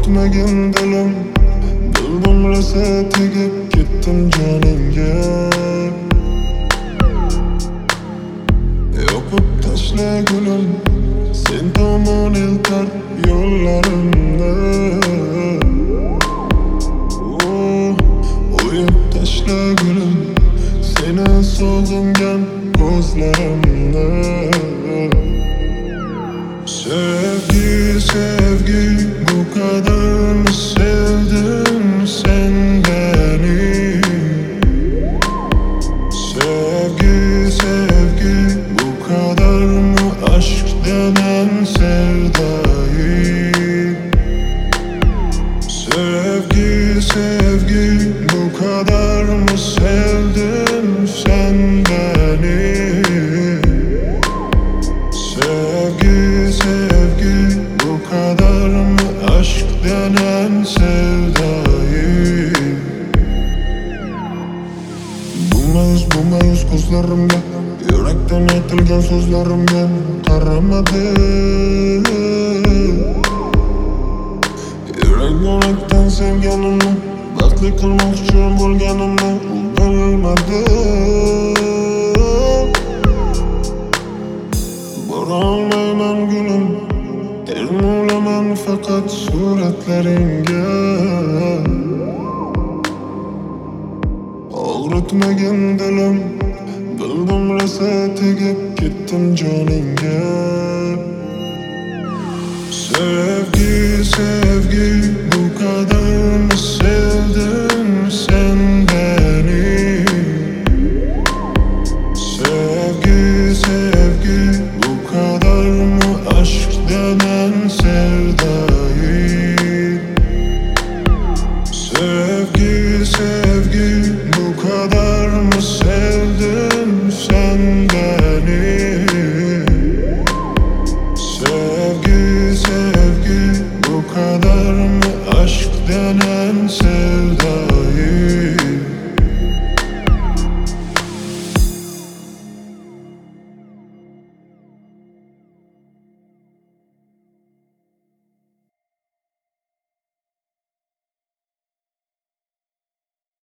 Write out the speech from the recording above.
Og'ritmagin dilim, bildim rosa tegib ketdim joningga. Yopib tashla gulim, sen tomon eltar yo'llarimni. O'yib tashla gulim, seni sog'ingan ko'zlarimni. Sevgi, sevgi, bu kadar mı sevdin sen beni? Sevgi, sevgi, bu kadar mı aşk denen sevdayı? Sevgi, sevgi, bu kadar mı sevdin sen beni? Sevgi, sevgi, bu kadar mı aşk denen sevdayı? Bulmayız ko'zlarimga, yurakdan aytilgan so'zlarimga qaramadi. Yurakdan sevganimni, baxtli qilmoqchi bo'lganimni bilmadi. Borolmayman gulim, termulaman faqat suratlaringga. Og'ritmagin dilim, bildim rosa tegib ketdim joningga. Sevgi, sevgi, bu kadar mı sevdin sen beni? Sevgi, sevgi, bu kadar mı aşk denen sevda?